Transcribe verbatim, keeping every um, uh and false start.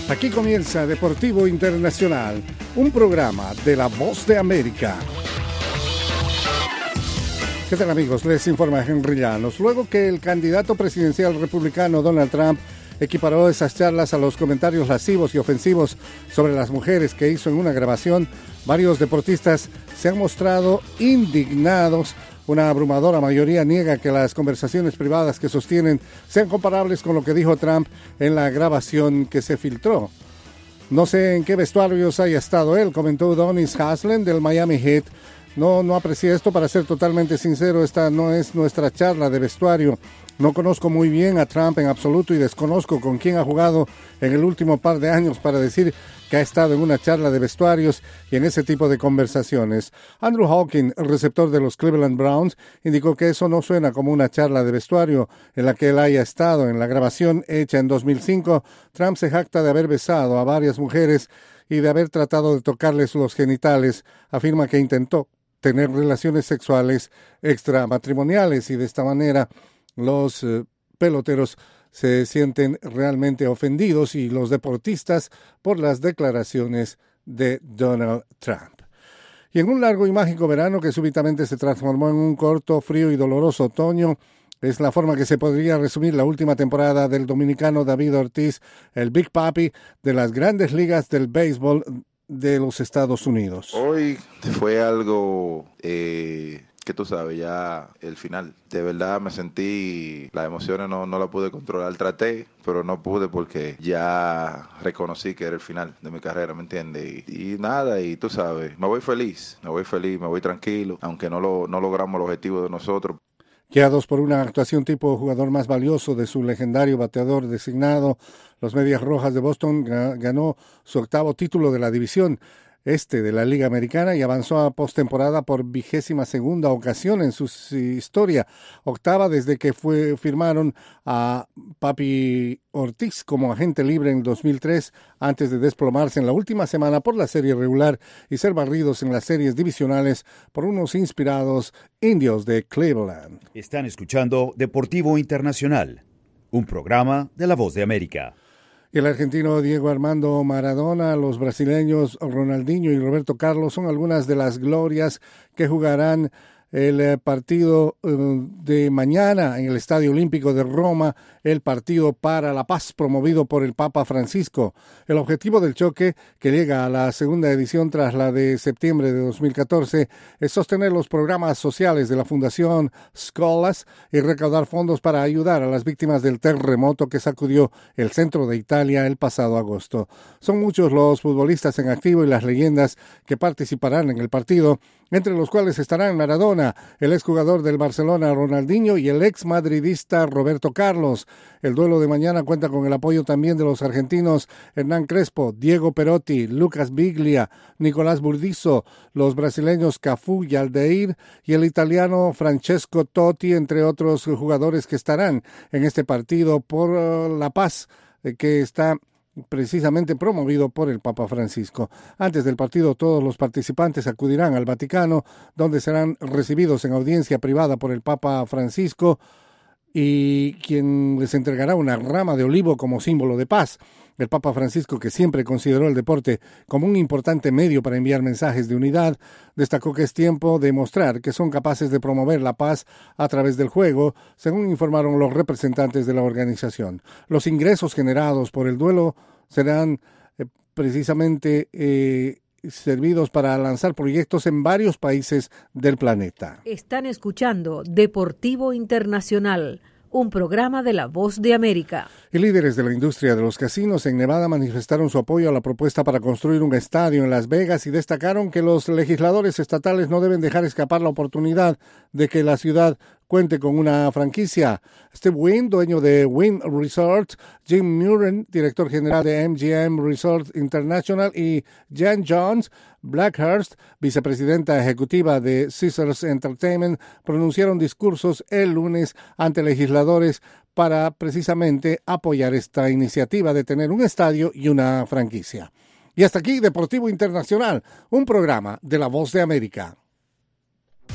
Aquí comienza Deportivo Internacional, un programa de La Voz de América. ¿Qué tal, amigos? Les informa Henry Llanos. Luego que el candidato presidencial republicano Donald Trump equiparó esas charlas a los comentarios lascivos y ofensivos sobre las mujeres que hizo en una grabación, varios deportistas se han mostrado indignados. Una abrumadora mayoría niega que las conversaciones privadas que sostienen sean comparables con lo que dijo Trump en la grabación que se filtró. No sé en qué vestuarios haya estado él, comentó Udonis Haslem del Miami Heat. No, no aprecié esto, para ser totalmente sincero. Esta no es nuestra charla de vestuario. No conozco muy bien a Trump en absoluto y desconozco con quién ha jugado en el último par de años para decir que ha estado en una charla de vestuarios y en ese tipo de conversaciones. Andrew Hawkins, el receptor de los Cleveland Browns, indicó que eso no suena como una charla de vestuario en la que él haya estado. En la grabación hecha en dos mil cinco, Trump se jacta de haber besado a varias mujeres y de haber tratado de tocarles los genitales. Afirma que intentó tener relaciones sexuales extramatrimoniales y de esta manera los eh, peloteros se sienten realmente ofendidos y los deportistas por las declaraciones de Donald Trump. Y en un largo y mágico verano que súbitamente se transformó en un corto, frío y doloroso otoño, es la forma que se podría resumir la última temporada del dominicano David Ortiz, el Big Papi de las grandes ligas del béisbol de los Estados Unidos. Hoy fue algo eh, que tú sabes, ya el final. De verdad me sentí, las emociones no, no las pude controlar. Traté, pero no pude porque ya reconocí que era el final de mi carrera, ¿me entiendes? Y, y nada, y tú sabes, me voy feliz, me voy feliz, me voy tranquilo, aunque no, lo, no logramos el objetivo de nosotros. Guiados por una actuación tipo jugador más valioso de su legendario bateador designado, los Medias Rojas de Boston ganó su octavo título de la división este de la Liga Americana y avanzó a postemporada por vigésima segunda ocasión en su historia, octava desde que fue, firmaron a Papi Ortiz como agente libre en dos mil tres, antes de desplomarse en la última semana por la serie regular y ser barridos en las series divisionales por unos inspirados indios de Cleveland. Están escuchando Deportivo Internacional, un programa de La Voz de América. El argentino Diego Armando Maradona, los brasileños Ronaldinho y Roberto Carlos son algunas de las glorias que jugarán el partido de mañana en el Estadio Olímpico de Roma, el partido para la paz promovido por el Papa Francisco. El objetivo del choque, que llega a la segunda edición tras la de septiembre de dos mil catorce, es sostener los programas sociales de la Fundación Scolas y recaudar fondos para ayudar a las víctimas del terremoto que sacudió el centro de Italia el pasado agosto. Son muchos los futbolistas en activo y las leyendas que participarán en el partido, entre los cuales estarán Maradona, el exjugador del Barcelona Ronaldinho y el ex madridista Roberto Carlos. El duelo de mañana cuenta con el apoyo también de los argentinos Hernán Crespo, Diego Perotti, Lucas Biglia, Nicolás Burdizo, los brasileños Cafú y Aldeir y el italiano Francesco Totti, entre otros jugadores que estarán en este partido por uh, la paz eh, que está precisamente promovido por el Papa Francisco. Antes del partido, todos los participantes acudirán al Vaticano, donde serán recibidos en audiencia privada por el Papa Francisco y quien les entregará una rama de olivo como símbolo de paz. El Papa Francisco, que siempre consideró el deporte como un importante medio para enviar mensajes de unidad, destacó que es tiempo de mostrar que son capaces de promover la paz a través del juego, según informaron los representantes de la organización. Los ingresos generados por el duelo serán eh, precisamente eh, servidos para lanzar proyectos en varios países del planeta. Están escuchando Deportivo Internacional, un programa de La Voz de América. Y líderes de la industria de los casinos en Nevada manifestaron su apoyo a la propuesta para construir un estadio en Las Vegas y destacaron que los legisladores estatales no deben dejar escapar la oportunidad de que la ciudad cuente con una franquicia. Steve Wynn, dueño de Wynn Resort, Jim Murren, director general de M G M Resort International, y Jan Jones Blackhurst, vicepresidenta ejecutiva de Caesars Entertainment, pronunciaron discursos el lunes ante legisladores para precisamente apoyar esta iniciativa de tener un estadio y una franquicia. Y hasta aquí Deportivo Internacional, un programa de La Voz de América.